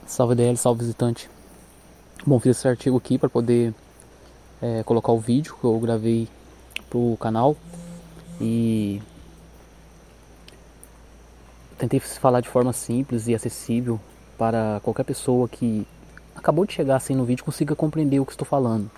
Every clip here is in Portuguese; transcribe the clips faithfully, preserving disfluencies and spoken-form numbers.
Salve D L, salve visitante. Bom, fiz esse artigo aqui para poder é, colocar o vídeo que eu gravei pro canal e tentei falar de forma simples e acessível para qualquer pessoa que acabou de chegar assim no vídeo consiga compreender o que estou falando.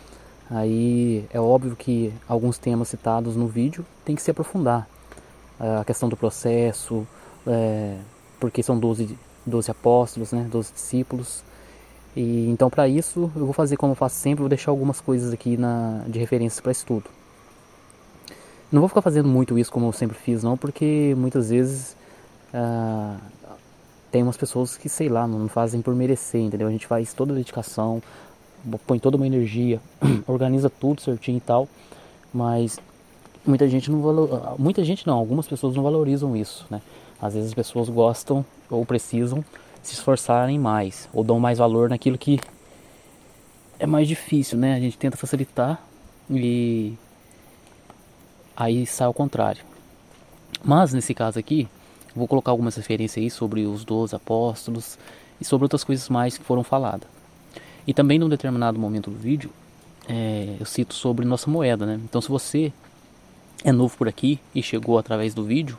Aí é óbvio que alguns temas citados no vídeo tem que se aprofundar. A questão do processo, é, porque são doze, doze apóstolos, né, doze discípulos. E então para isso eu vou fazer como eu faço sempre, vou deixar algumas coisas aqui na, de referências para estudo. Não vou ficar fazendo muito isso como eu sempre fiz não, porque muitas vezes ah, tem umas pessoas que, sei lá, não fazem por merecer, entendeu? A gente faz toda a dedicação, põe toda uma energia, organiza tudo certinho e tal, mas muita gente não valor... muita gente não, algumas pessoas não valorizam isso, né? Às vezes as pessoas gostam ou precisam se esforçarem mais, ou dão mais valor naquilo que é mais difícil, né? A gente tenta facilitar e aí sai ao contrário. Mas nesse caso aqui, vou colocar algumas referências aí sobre os doze apóstolos e sobre outras coisas mais que foram faladas. E também num determinado momento do vídeo, é, eu cito sobre nossa moeda, né? Então se você é novo por aqui e chegou através do vídeo,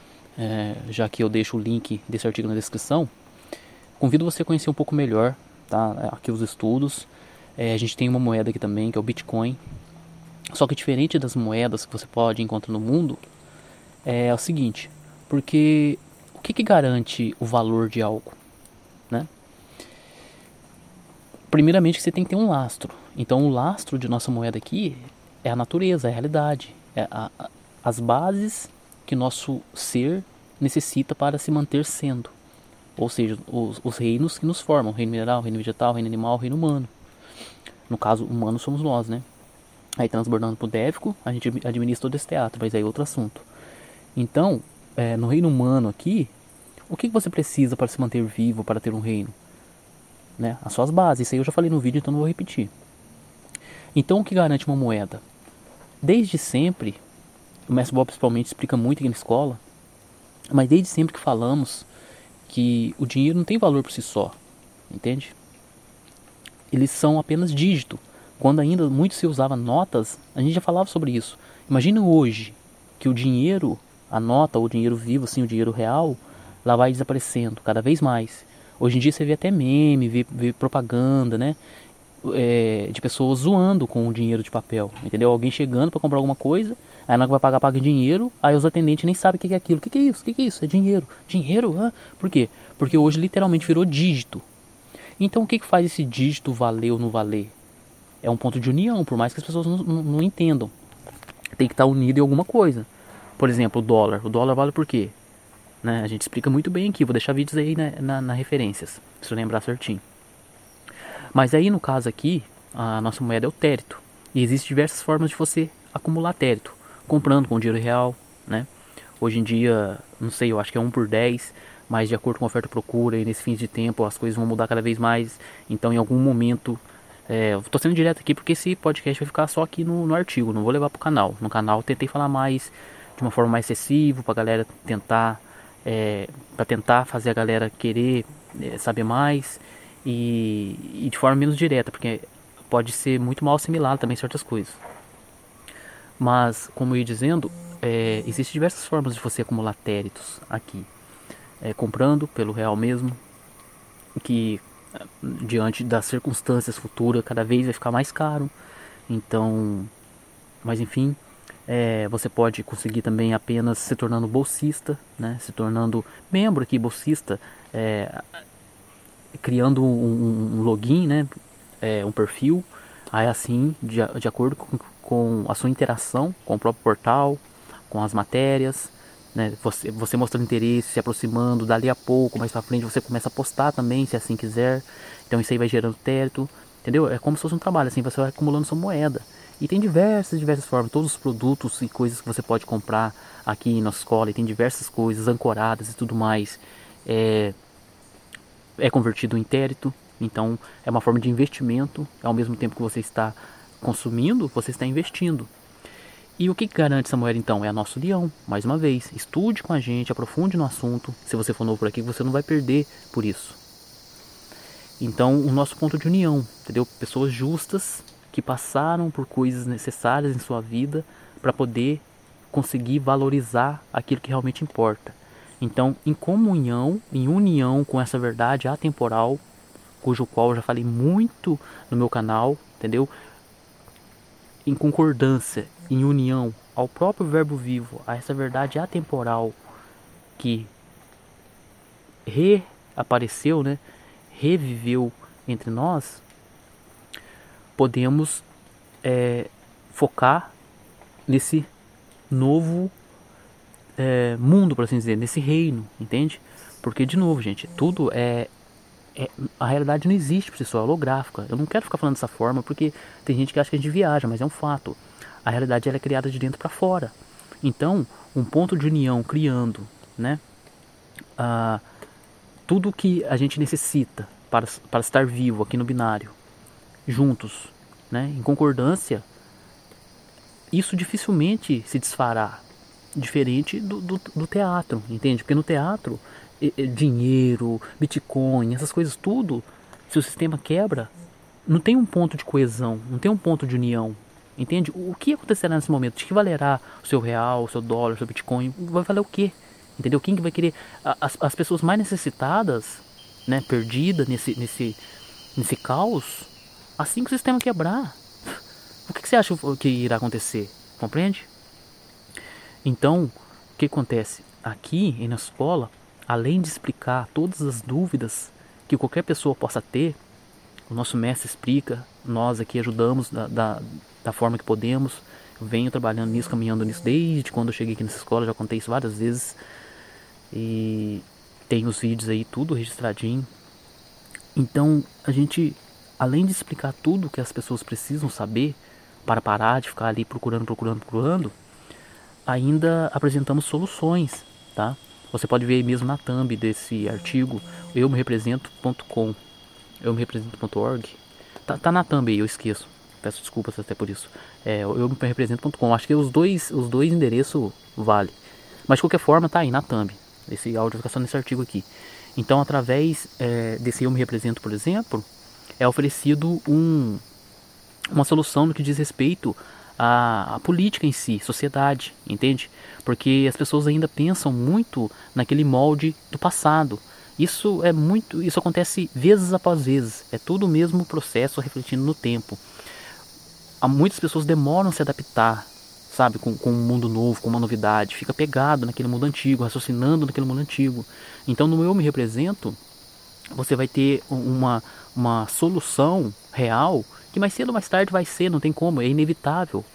é, já que eu deixo o link desse artigo na descrição, convido você a conhecer um pouco melhor, tá? Aqui os estudos. É, a gente tem uma moeda aqui também, que é o Bitcoin. Só que diferente das moedas que você pode encontrar no mundo, é, é o seguinte, porque o que, que garante o valor de algo, né? Primeiramente que você tem que ter um lastro. Então o lastro de nossa moeda aqui é a natureza, é a realidade, é a, a, as bases que nosso ser necessita para se manter sendo. Ou seja, os, os reinos que nos formam, reino mineral, reino vegetal, reino animal, reino humano. No caso, humano somos nós, né? Aí transbordando pro dévico, a gente administra todo esse teatro, mas aí é outro assunto. Então, é, no reino humano aqui, o que você precisa para se manter vivo, para ter um reino? Né? As suas bases, isso aí eu já falei no vídeo, então não vou repetir. Então, o que garante uma moeda? Desde sempre, o mestre Bob principalmente explica muito aqui na escola, mas desde sempre que falamos que o dinheiro não tem valor por si só, entende? Eles são apenas dígito. Quando ainda muito se usava notas, a gente já falava sobre isso. Imagina hoje que o dinheiro, a nota, o dinheiro vivo, assim, o dinheiro real, lá vai desaparecendo cada vez mais. Hoje em dia você vê até meme, vê, vê propaganda, né? É, de pessoas zoando com o dinheiro de papel, entendeu? Alguém chegando para comprar alguma coisa, aí na hora que vai pagar, paga em dinheiro, aí os atendentes nem sabem o que é aquilo. O que é isso? O que é isso? É dinheiro. Dinheiro? Ah, por quê? Porque hoje literalmente virou dígito. Então o que, que faz esse dígito valer ou não valer? É um ponto de união, por mais que as pessoas não, não, não entendam. Tem que estar unido em alguma coisa. Por exemplo, o dólar. O dólar vale por quê? Né? A gente explica muito bem aqui. Vou deixar vídeos aí na, na, na referências, se eu lembrar certinho. Mas aí no caso aqui, a nossa moeda é o térito. E existem diversas formas de você acumular térito. Comprando com dinheiro real, né? Hoje em dia, não sei, eu acho que é um por dez, mas de acordo com a oferta e procura, e nesse fim de tempo as coisas vão mudar cada vez mais. Então em algum momento, é, eu tô sendo direto aqui porque esse podcast vai ficar só aqui no, no artigo, não vou levar pro canal. No canal eu tentei falar mais, de uma forma mais acessível, pra galera tentar, é, pra tentar fazer a galera querer é, saber mais. E, e de forma menos direta, porque pode ser muito mal assimilado também certas coisas. Mas, como eu ia dizendo, é, existem diversas formas de você acumular téritos aqui. É, comprando pelo real mesmo, que diante das circunstâncias futuras cada vez vai ficar mais caro. Então, mas enfim, é, você pode conseguir também apenas se tornando bolsista, né? Se tornando membro aqui, bolsista, é, criando um, um login, né? É, um perfil, aí assim, de, de acordo com, com a sua interação com o próprio portal, com as matérias, né? Você, você mostrando interesse, se aproximando, dali a pouco, mais pra frente você começa a postar também, se assim quiser. Então isso aí vai gerando teto, entendeu? É como se fosse um trabalho, assim, você vai acumulando sua moeda. E tem diversas, diversas formas, todos os produtos e coisas que você pode comprar aqui na escola, e tem diversas coisas ancoradas e tudo mais. É, é convertido em térito, então é uma forma de investimento, ao mesmo tempo que você está consumindo, você está investindo. E o que garante essa moeda então? É a nossa união, mais uma vez, estude com a gente, aprofunde no assunto, se você for novo por aqui, você não vai perder por isso. Então, o nosso ponto de união, entendeu? Pessoas justas que passaram por coisas necessárias em sua vida para poder conseguir valorizar aquilo que realmente importa. Então, em comunhão, em união com essa verdade atemporal, cujo qual eu já falei muito no meu canal, entendeu? Em concordância, em união ao próprio verbo vivo, a essa verdade atemporal que reapareceu, né? Reviveu entre nós, podemos é, focar nesse novo é, mundo, por assim dizer, nesse reino, entende? Porque, de novo, gente, tudo é, é a realidade não existe por si só, é holográfica. Eu não quero ficar falando dessa forma porque tem gente que acha que a gente viaja, mas é um fato. A realidade ela é criada de dentro para fora. Então, um ponto de união criando, né, a, tudo que a gente necessita para, para estar vivo aqui no binário, juntos, né, em concordância, isso dificilmente se desfará, diferente do, do, do teatro, entende? Porque no teatro, é, é, dinheiro, Bitcoin, essas coisas tudo, se o sistema quebra, não tem um ponto de coesão, não tem um ponto de união, entende? O que acontecerá nesse momento? De que valerá o seu real, o seu dólar, o seu Bitcoin? Vai valer o quê? Entendeu? Quem que vai querer? As, as pessoas mais necessitadas, né, perdidas nesse, nesse, nesse caos, assim que o sistema quebrar, o que, que você acha que irá acontecer? Compreende? Então, o que acontece? Aqui na escola, além de explicar todas as dúvidas que qualquer pessoa possa ter, o nosso mestre explica, nós aqui ajudamos da, da, da forma que podemos. Eu venho trabalhando nisso, caminhando nisso desde quando eu cheguei aqui nessa escola, já contei isso várias vezes. E tem os vídeos aí, tudo registradinho. Então, a gente, além de explicar tudo que as pessoas precisam saber, para parar de ficar ali procurando, procurando, procurando, ainda apresentamos soluções, tá? Você pode ver aí mesmo na thumb desse artigo, eu me represento ponto com, eu me represento ponto org. Tá, tá na thumb aí, eu esqueço. Peço desculpas até por isso. É, eu me represento ponto com. Acho que os dois, os dois endereços vale. Mas de qualquer forma tá aí na thumb. Esse áudio fica só nesse artigo aqui. Então, através é, desse eu me represento, por exemplo, é oferecido um, uma solução no que diz respeito à, à política em si, sociedade, entende? Porque as pessoas ainda pensam muito naquele molde do passado. Isso é muito, isso acontece vezes após vezes. É tudo o mesmo processo refletindo no tempo. Há muitas pessoas demoram a se adaptar, sabe, com, com um mundo novo, com uma novidade. Fica pegado naquele mundo antigo, raciocinando naquele mundo antigo. Então, no Eu Me Represento, você vai ter uma, uma solução real que mais cedo ou mais tarde vai ser, não tem como, é inevitável.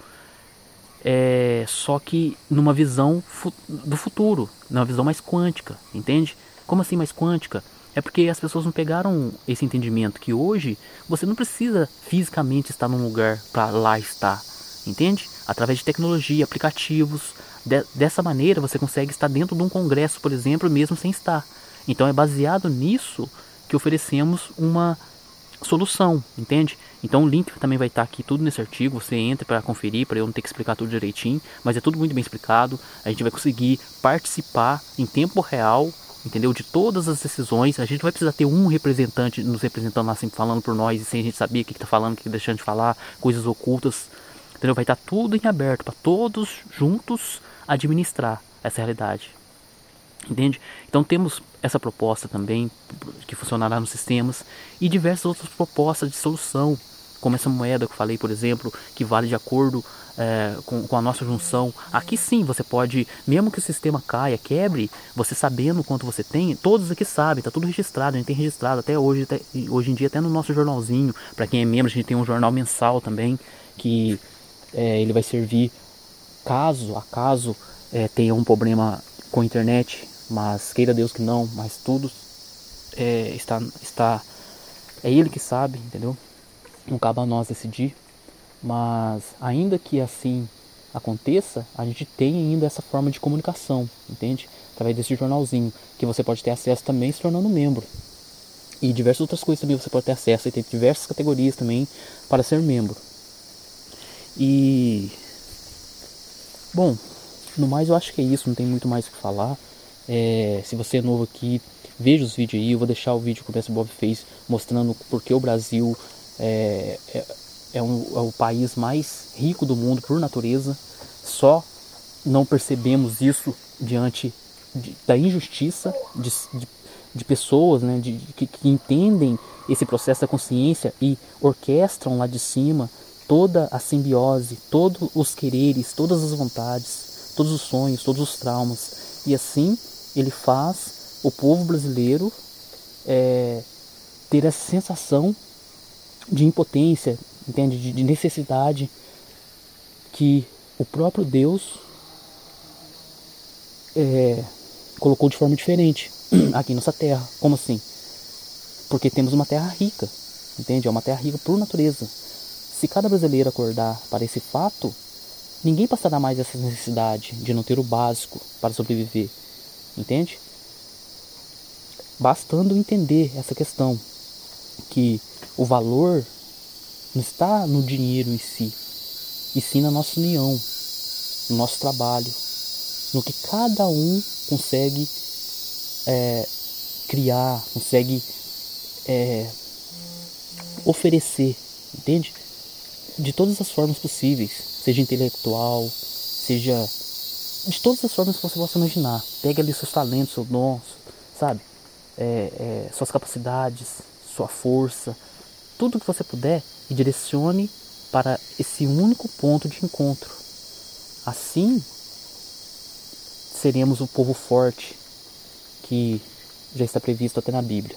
É, só que numa visão fu- do futuro, numa visão mais quântica, entende? Como assim mais quântica? É porque as pessoas não pegaram esse entendimento que hoje você não precisa fisicamente estar num lugar para lá estar, entende? Através de tecnologia, aplicativos, de, dessa maneira você consegue estar dentro de um congresso, por exemplo, mesmo sem estar. Então é baseado nisso que oferecemos uma solução, entende? Então o link também vai estar aqui tudo nesse artigo, você entra para conferir, para eu não ter que explicar tudo direitinho, mas é tudo muito bem explicado. A gente vai conseguir participar em tempo real, entendeu? De todas as decisões. A gente vai precisar ter um representante nos representando lá, sempre falando por nós, e sem a gente saber o que está falando, o que está deixando de falar, coisas ocultas, entendeu? Vai estar tudo em aberto para todos juntos administrar essa realidade. Entende? Então temos essa proposta também, que funcionará nos sistemas, e diversas outras propostas de solução, como essa moeda que eu falei, por exemplo, que vale de acordo é, com, com a nossa junção. Aqui sim você pode, mesmo que o sistema caia, quebre, você sabendo quanto você tem, todos aqui sabem, está tudo registrado, a gente tem registrado até hoje, até, hoje em dia até no nosso jornalzinho, para quem é membro a gente tem um jornal mensal também, que é, ele vai servir caso, acaso é, tenha um problema com a internet, mas queira Deus que não, mas tudo é, está, está, é Ele que sabe, entendeu? Não cabe a nós decidir, mas ainda que assim aconteça, a gente tem ainda essa forma de comunicação, entende? Através desse jornalzinho, que você pode ter acesso também se tornando membro. E diversas outras coisas também você pode ter acesso, e tem diversas categorias também para ser membro. E... bom, no mais eu acho que é isso, não tem muito mais o que falar. É, se você é novo aqui, veja os vídeos aí, eu vou deixar o vídeo que o mestre Bob fez mostrando porque o Brasil é, é, é, um, é o país mais rico do mundo por natureza. Só não percebemos isso diante de, da injustiça de, de, de pessoas, né, de, de, que, que entendem esse processo da consciência e orquestram lá de cima toda a simbiose, todos os quereres, todas as vontades, todos os sonhos, todos os traumas. E assim ele faz o povo brasileiro é, ter essa sensação de impotência, entende? De, de necessidade que o próprio Deus é, colocou de forma diferente aqui em nossa terra. Como assim? Porque temos uma terra rica, entende? É uma terra rica por natureza. Se cada brasileiro acordar para esse fato, ninguém passará mais essa necessidade de não ter o básico para sobreviver, entende? Bastando entender essa questão, que o valor não está no dinheiro em si, e sim na nossa união, no nosso trabalho, no que cada um consegue é, criar, consegue é, oferecer, entende? De todas as formas possíveis, seja intelectual, seja de todas as formas que você possa imaginar. Pega ali seus talentos, seus dons, sabe? É, é, suas capacidades, sua força, tudo que você puder, e direcione para esse único ponto de encontro. Assim, seremos o povo forte que já está previsto até na Bíblia.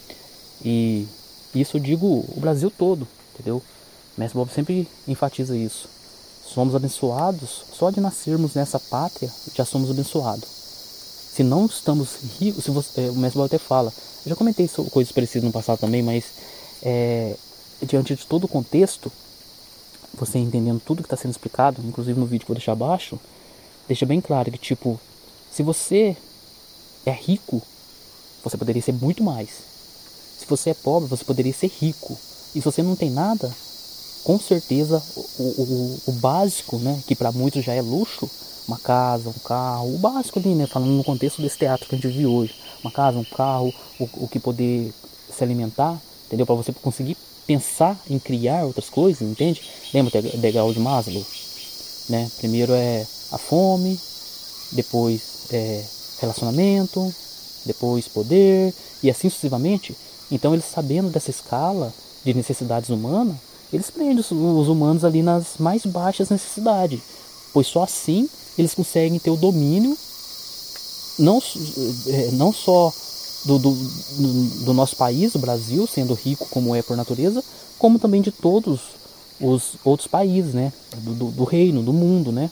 E isso eu digo o Brasil todo, entendeu? Mestre Bob sempre enfatiza isso. Somos abençoados, só de nascermos nessa pátria já somos abençoados. Se não estamos ricos, se você, é, o Mestre Bob até fala, eu já comentei sobre coisas parecidas no passado também, mas é, diante de todo o contexto, você entendendo tudo que está sendo explicado, inclusive no vídeo que eu vou deixar abaixo, deixa bem claro que, tipo, se você é rico, você poderia ser muito mais. Se você é pobre, você poderia ser rico. E se você não tem nada, com certeza o, o, o básico, né, que para muitos já é luxo, uma casa, um carro, o básico ali, né, falando no contexto desse teatro que a gente vive hoje, uma casa, um carro, o, o que poder se alimentar, entendeu? Para você conseguir pensar em criar outras coisas, entende? Lembra do degrau de Maslow, né? Primeiro é a fome, depois é relacionamento, depois poder, e assim sucessivamente. Então eles, sabendo dessa escala de necessidades humanas, eles prendem os, os humanos ali nas mais baixas necessidades, pois só assim eles conseguem ter o domínio não, não só do, do, do nosso país, do Brasil, sendo rico como é por natureza, como também de todos os outros países, né, do, do, do reino, do mundo, né.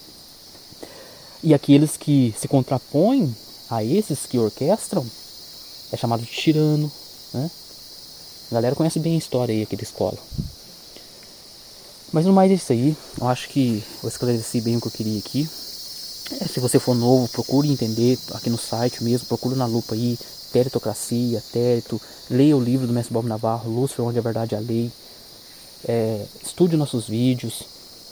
E aqueles que se contrapõem a esses que orquestram é chamado de tirano, né. A galera conhece bem a história aí aqui da escola. Mas no mais é isso aí. Eu acho que eu esclareci bem o que eu queria aqui. É, se você for novo, procure entender aqui no site mesmo, procure na lupa aí, Teritocracia, Térito, leia o livro do Mestre Bob Navarro, Lúcifer, onde a verdade é a lei. É, estude nossos vídeos.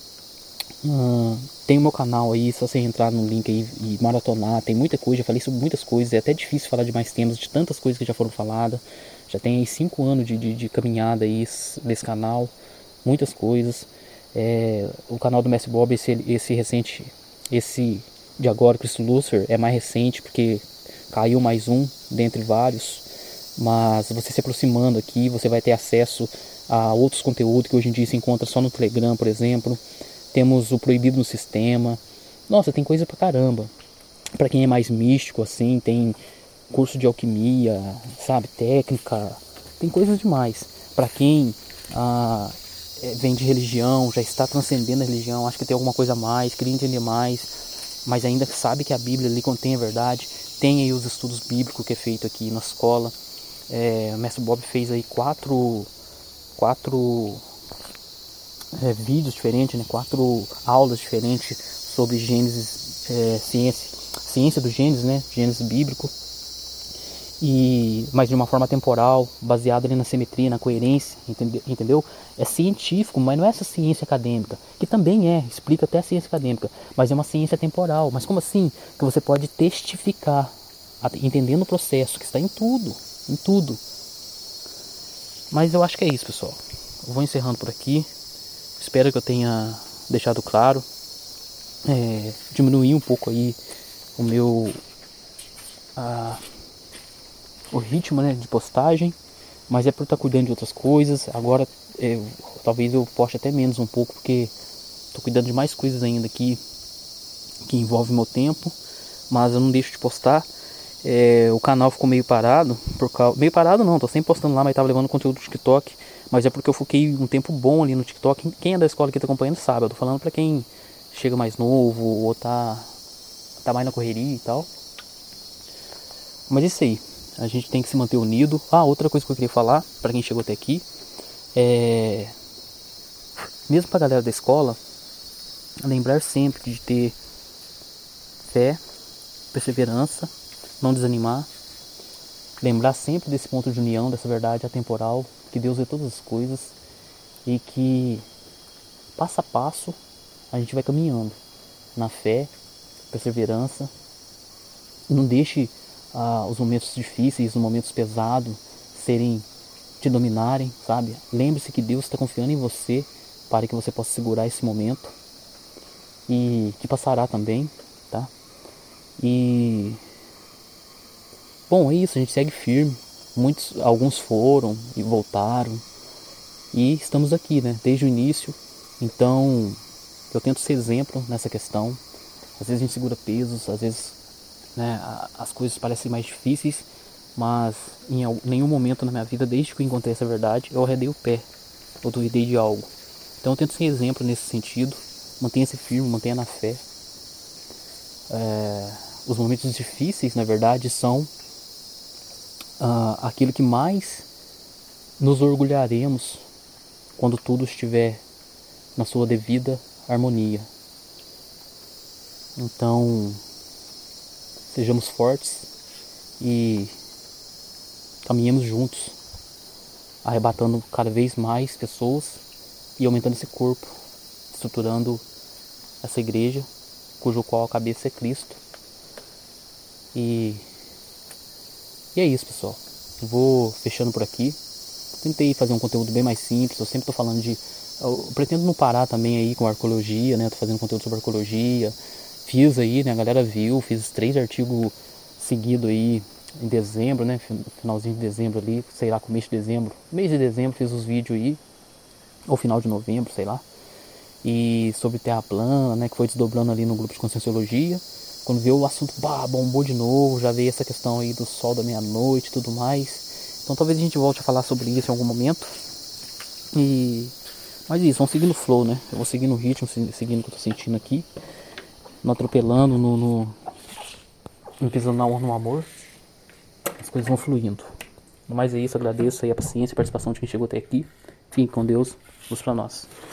Hum, tem o meu canal aí, se você entrar no link aí e maratonar, tem muita coisa, já falei sobre muitas coisas, é até difícil falar de mais temas, de tantas coisas que já foram faladas. Já tem aí cinco anos de, de, de caminhada aí nesse canal, muitas coisas. É, o canal do Mestre Bob, esse, esse recente, esse de agora, Cristo Lúcifer, é mais recente, porque caiu mais um, dentre vários. Mas você se aproximando aqui, você vai ter acesso a outros conteúdos que hoje em dia se encontra só no Telegram, por exemplo. Temos o Proibido no Sistema. Nossa, tem coisa pra caramba. Pra quem é mais místico, assim, tem curso de alquimia, sabe, técnica, tem coisas demais. Pra quem ah, vem de religião, já está transcendendo a religião, acho que tem alguma coisa a mais, queria entender mais, mas ainda sabe que a Bíblia ali contém a verdade, tem aí os estudos bíblicos que é feito aqui na escola. É, o Mestre Bob fez aí quatro, quatro é, vídeos diferentes, né, quatro aulas diferentes sobre Gênesis, é, ciência, ciência do Gênesis, né, Gênesis bíblico, e, mas de uma forma temporal, baseada ali na simetria, na coerência, entende, entendeu? É científico, mas não é essa ciência acadêmica, que também é, explica até a ciência acadêmica, mas é uma ciência temporal. Mas como assim? Que você pode testificar, entendendo o processo que está em tudo, em tudo. Mas eu acho que é isso, pessoal. Eu vou encerrando por aqui. Espero que eu tenha deixado claro. É, diminuir um pouco aí o meu a, o ritmo, né, de postagem, mas é por estar cuidando de outras coisas. Agora é, talvez eu poste até menos um pouco, porque estou cuidando de mais coisas ainda aqui que envolve meu tempo, mas eu não deixo de postar. É, o canal ficou meio parado, por causa, meio parado não, tô sempre postando lá, mas tava levando conteúdo do TikTok, mas é porque eu foquei um tempo bom ali no TikTok. Quem é da escola que tá acompanhando sabe, eu tô falando pra quem chega mais novo ou tá, tá mais na correria e tal. Mas isso aí, a gente tem que se manter unido. Ah, outra coisa que eu queria falar pra quem chegou até aqui é, mesmo pra galera da escola, lembrar sempre de ter fé, perseverança, não desanimar, lembrar sempre desse ponto de união, dessa verdade atemporal, que Deus vê todas as coisas e que passo a passo a gente vai caminhando na fé, perseverança. Não deixe ah, os momentos difíceis, os momentos pesados serem te dominarem, sabe? Lembre-se que Deus está confiando em você para que você possa segurar esse momento e que passará também, tá? E bom, é isso, a gente segue firme. Muitos, alguns foram e voltaram. E estamos aqui, né? Desde o início. Então, eu tento ser exemplo nessa questão. Às vezes a gente segura pesos, às vezes, né, as coisas parecem mais difíceis, mas em nenhum momento na minha vida, desde que eu encontrei essa verdade, eu arredei o pé, eu duvidei de algo. Então eu tento ser exemplo nesse sentido. Mantenha-se firme, mantenha na fé. É, os momentos difíceis, na verdade, são Uh, aquilo que mais nos orgulharemos quando tudo estiver na sua devida harmonia. Então, sejamos fortes e caminhemos juntos, arrebatando cada vez mais pessoas e aumentando esse corpo, estruturando essa igreja, cujo qual a cabeça é Cristo. E E é isso, pessoal. Eu vou fechando por aqui. Tentei fazer um conteúdo bem mais simples. Eu sempre tô falando de... Eu pretendo não parar também aí com arqueologia, né? Tô fazendo conteúdo sobre arqueologia. Fiz aí, né? A galera viu. Fiz três artigos seguidos aí em dezembro, né? Finalzinho de dezembro ali. Sei lá, começo de dezembro. Mês de dezembro fiz os vídeos aí. Ou final de novembro, sei lá. E sobre terra plana, né? Que foi desdobrando ali no grupo de Conscienciologia. Quando veio o assunto, bah, bombou de novo, já veio essa questão aí do sol da meia-noite e tudo mais. Então talvez a gente volte a falar sobre isso em algum momento. E... Mas é isso, vamos seguindo o flow, né? Eu vou seguindo o ritmo, seguindo o que eu tô sentindo aqui. Não atropelando, no, no... não pisando na honra no amor. As coisas vão fluindo. Mas é isso, agradeço aí a paciência e a participação de quem chegou até aqui. Fiquem com Deus, luz pra nós.